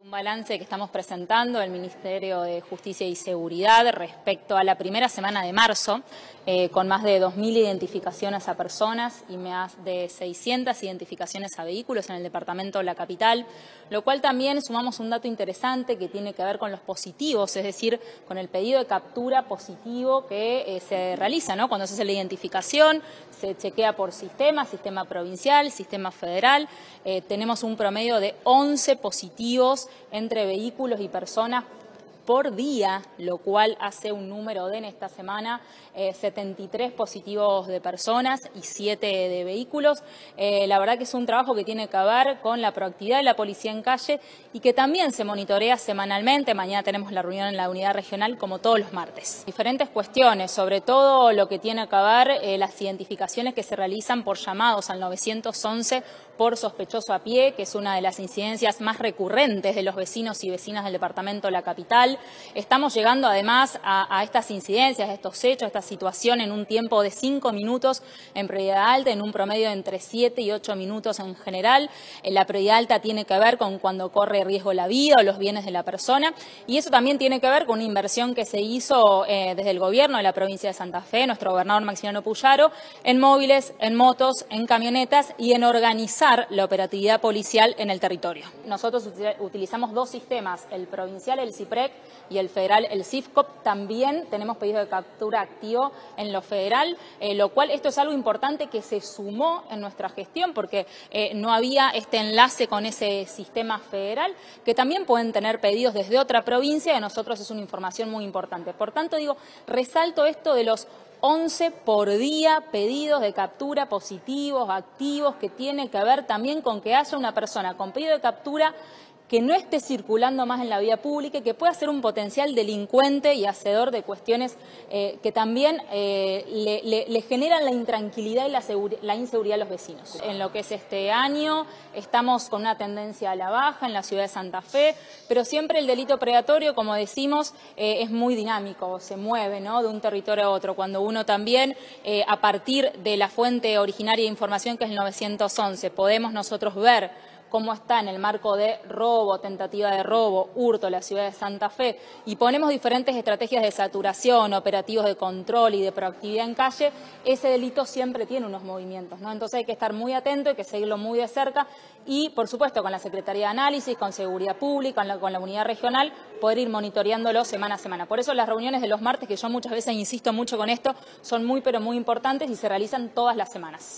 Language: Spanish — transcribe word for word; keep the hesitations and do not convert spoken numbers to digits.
Un balance que estamos presentando el Ministerio de Justicia y Seguridad respecto a la primera semana de marzo, eh, con más de dos mil identificaciones a personas y más de seiscientas identificaciones a vehículos en el departamento de la capital, lo cual también sumamos un dato interesante que tiene que ver con los positivos, es decir, con el pedido de captura positivo que eh, se realiza, ¿no? Cuando se hace la identificación, se chequea por sistema, sistema provincial, sistema federal, eh, tenemos un promedio de once positivos entre vehículos y personas por día, lo cual hace un número de en esta semana eh, setenta y tres positivos de personas y siete de vehículos. Eh, la verdad que es un trabajo que tiene que ver con la proactividad de la policía en calle y que también se monitorea semanalmente. Mañana tenemos la reunión en la unidad regional como todos los martes. Diferentes cuestiones, sobre todo lo que tiene que ver eh, las identificaciones que se realizan por llamados al nueve once por sospechoso a pie, que es una de las incidencias más recurrentes de los vecinos y vecinas del departamento de la capital. Estamos llegando además a, a estas incidencias, a estos hechos, a esta situación en un tiempo de cinco minutos en prioridad alta, en un promedio de entre siete y ocho minutos en general. La prioridad alta tiene que ver con cuando corre riesgo la vida o los bienes de la persona, y eso también tiene que ver con una inversión que se hizo eh, desde el gobierno de la provincia de Santa Fe, nuestro gobernador Maximiliano Puyaro, en móviles, en motos, en camionetas y en organizar la operatividad policial en el territorio. Nosotros utilizamos dos sistemas, el provincial, el CIPREC, y el federal, el CIFCOP. También tenemos pedido de captura activo en lo federal, eh, lo cual esto es algo importante que se sumó en nuestra gestión porque eh, no había este enlace con ese sistema federal, que también pueden tener pedidos desde otra provincia, y a nosotros es una información muy importante. Por tanto, digo, resalto esto de los once por día pedidos de captura positivos, activos, que tiene que ver también con que haya una persona con pedido de captura que no esté circulando más en la vía pública y que pueda ser un potencial delincuente y hacedor de cuestiones eh, que también eh, le, le, le generan la intranquilidad y la, la inseguridad a los vecinos. En lo que es este año estamos con una tendencia a la baja en la ciudad de Santa Fe, pero siempre el delito predatorio, como decimos, eh, es muy dinámico, se mueve, ¿no?, de un territorio a otro. Cuando uno también, eh, a partir de la fuente originaria de información que es el nueve once, podemos nosotros ver cómo está en el marco de robo, tentativa de robo, hurto, la ciudad de Santa Fe, y ponemos diferentes estrategias de saturación, operativos de control y de proactividad en calle, ese delito siempre tiene unos movimientos, ¿no? Entonces hay que estar muy atento, hay que seguirlo muy de cerca y, por supuesto, con la Secretaría de Análisis, con Seguridad Pública, con la, con la unidad regional, poder ir monitoreándolo semana a semana. Por eso las reuniones de los martes, que yo muchas veces insisto mucho con esto, son muy pero muy importantes y se realizan todas las semanas.